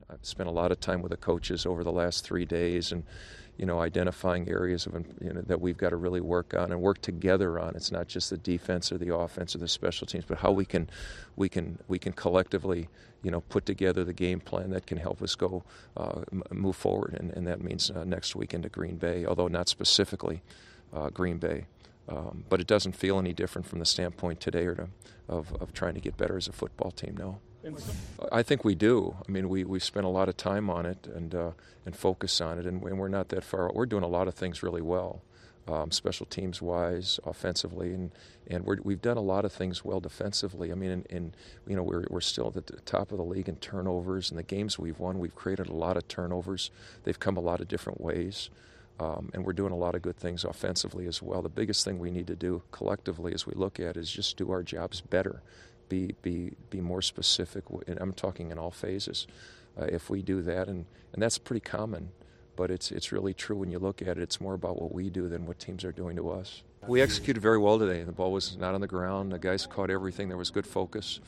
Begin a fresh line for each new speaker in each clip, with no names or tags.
I've spent a lot of time with the coaches over the last 3 days, and identifying areas of that we've got to really work on and work together on. It's not just the defense or the offense or the special teams, but how we can collectively put together the game plan that can help us go move forward, and that means next week into Green Bay, although not specifically Green Bay. But it doesn't feel any different from the standpoint today of trying to get better as a football team, no. I think we do. I mean, we spent a lot of time on it and focus on it, and we're not that far. We're doing a lot of things really well, special teams wise, offensively, and we've done a lot of things well defensively. I mean, we're still at the top of the league in turnovers, and the games we've won, we've created a lot of turnovers. They've come a lot of different ways. And we're doing a lot of good things offensively as well. The biggest thing we need to do collectively as we look at is just do our jobs better, be more specific, and I'm talking in all phases. If we do that, and that's pretty common, but it's really true when you look at it. It's more about what we do than what teams are doing to us. We executed very well today. The ball was not on the ground. The guys caught everything. There was good focus.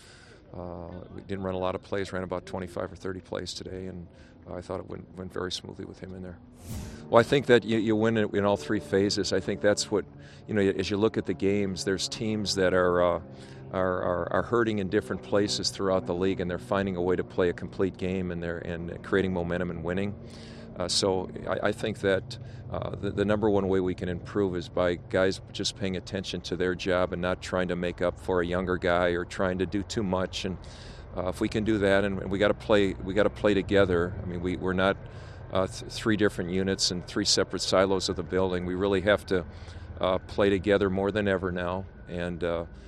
We didn't run a lot of plays, ran about 25 or 30 plays today, and I thought it went very smoothly with him in there. Well, I think that you win in all three phases. I think that's what, as you look at the games, there's teams that are hurting in different places throughout the league, and they're finding a way to play a complete game, and creating momentum and winning. So I think that the number one way we can improve is by guys just paying attention to their job and not trying to make up for a younger guy or trying to do too much. And if we can do that, and we got to play together. I mean, we're not three different units and three separate silos of the building. We really have to play together more than ever now, and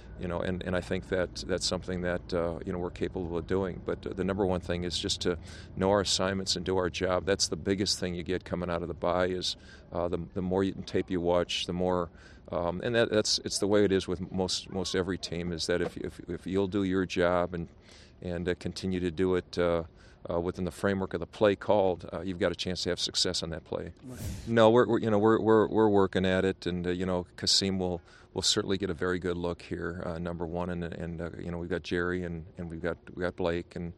I think that's something that we're capable of doing. But the number one thing is just to know our assignments and do our job. That's the biggest thing you get coming out of the bye is the more tape you watch, the more. And it's the way it is with most every team, is that if you'll do your job and continue to do it within the framework of the play called, you've got a chance to have success on that play. No, we're working at it, and Kasim will certainly get a very good look here, number one, and we've got Jerry and we've got Blake, and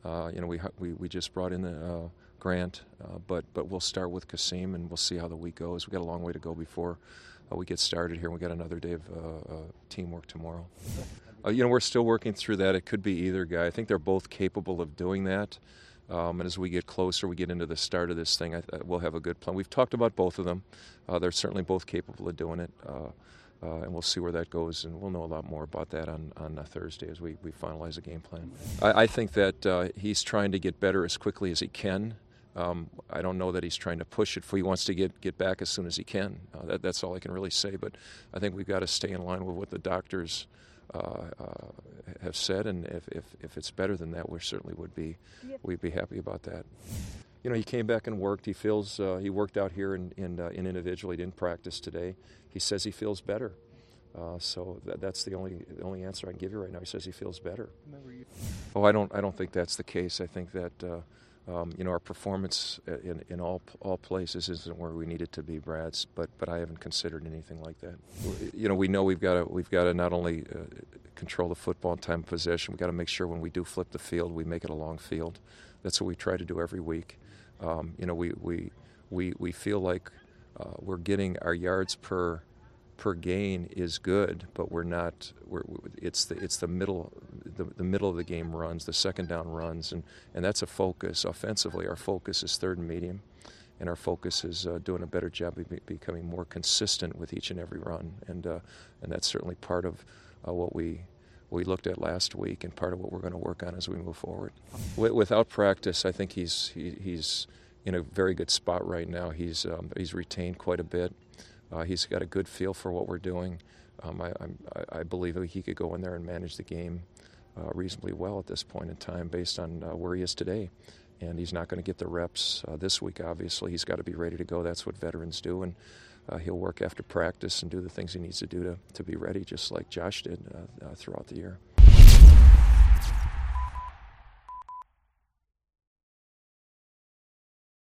we just brought in Grant, but we'll start with Kasim, and we'll see how the week goes. We've got a long way to go before we get started here. We got another day of teamwork tomorrow. We're still working through that. It could be either guy. I think they're both capable of doing that. And as we get closer, we get into the start of this thing, we'll have a good plan. We've talked about both of them. They're certainly both capable of doing it. And we'll see where that goes, and we'll know a lot more about that on Thursday as we finalize the game plan. I think that he's trying to get better as quickly as he can. I don't know that he's trying to push it. He wants to get back as soon as he can. That's all I can really say. But I think we've got to stay in line with what the doctors have said, and if it's better than that, we certainly we'd be happy about that. He came back and worked. He feels he worked out here in individual. He didn't practice today. He says he feels better. So that's the only answer I can give you right now. He says he feels better. I don't think that's the case. I think that our performance in all places isn't where we need it to be, Brad. But I haven't considered anything like that. We know we've got to not only control the football in time of possession. We've got to make sure when we do flip the field, we make it a long field. That's what we try to do every week. We feel like we're getting our yards per gain is good, but we're not. It's the middle of the game runs, the second down runs, and that's a focus. Offensively, our focus is third and medium, and our focus is doing a better job of becoming more consistent with each and every run, and that's certainly part of what we looked at last week, and part of what we're going to work on as we move forward. Without practice, I think he's in a very good spot right now. He's retained quite a bit. He's got a good feel for what we're doing. I believe that he could go in there and manage the game reasonably well at this point in time based on where he is today. And he's not going to get the reps this week, obviously. He's got to be ready to go. That's what veterans do. And he'll work after practice and do the things he needs to do to be ready, just like Josh did throughout the year.